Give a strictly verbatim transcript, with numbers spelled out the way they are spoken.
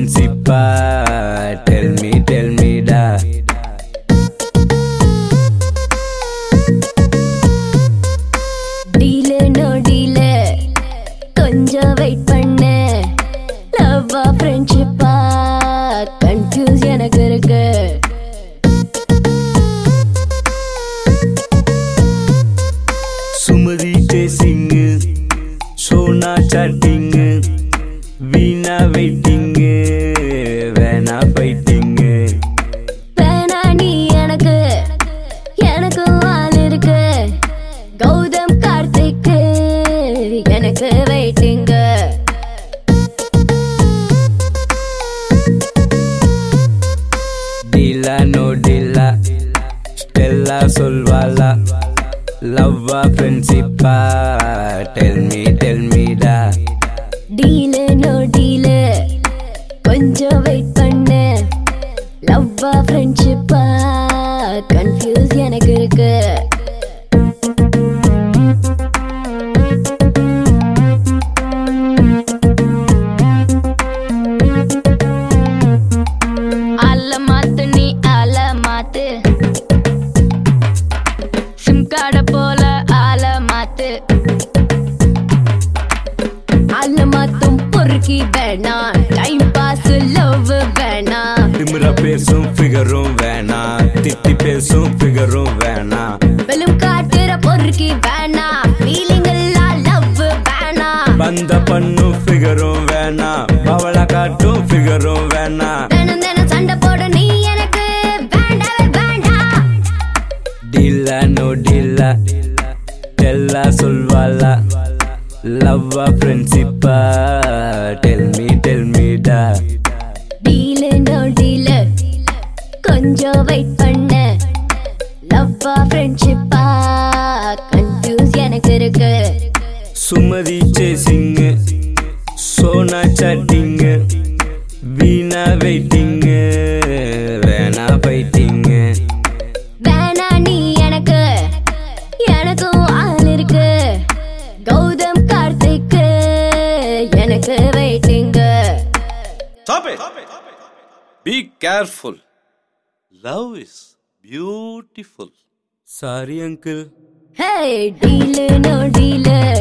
friendship ah? Tell me, tell me da. Deal no deal, கொஞ்சம் wait பண்ணு. Love ah friendship ah? Confuse எனக்கு இருக்கு. Sumari chasing, Sona chatting, Veena waiting, Veena fighting. வேணா நீ எனக்கு, எனக்கு ஆள் இருக்கு. கௌதம் கார்த்திக் எனக்கு waiting. Dila no dila, Stella solvala. Love ah friendship ah? Tell me, tell me da. Deal no deal, கொஞ்சம் வெயிட் பண்ணு. Love ah friendship ah? Confuse எனக்கு இருக்கு. ஆள மாத்து நீ ஆள மாத்து, சிம் கார்ட போல ஆள மாத்து. ஆள மாத்தும் பொறுக்கி வேணா, டைம் பாஸ் லவ் வேணா. திமிரா பேசும் ஃபிகரும் வேணா, திட்டி பேசும் ஃபிகரும் வேணா. வெளும் காட்டுற பொறுக்கி வேணா, ஃபீலிங் எல்லாம் லவ் வேணா. பந்த பண்ணும் ஃபிகரும் வேணா, பவள காட்டும் ஃபிகரும் வேணா. தினம் தினம் சண்டை போட நீ எனக்கு வேண்டவே வேண்டாம். Dila no dila, Stella solvala. Love ah friendship ah? Tell me, tell me da. Deal no deal, கொஞ்சம் வெயிட் பண்ணு. லவ் ஆ ஃப்ரெண்ட்ஷிப் ஆ? கன்ஃபியூஸ் எனக்கு இருக்கு. Sumari chasing, Sona chatting, Veena waiting, Veena fighting. வேணா நீ எனக்கு, எனக்கும் ஆள் இருக்கு. கௌதம் கார்த்திக் எனக்கு waiting. Stop it! Be careful. Love is beautiful. Sorry uncle. Hey deal no deal,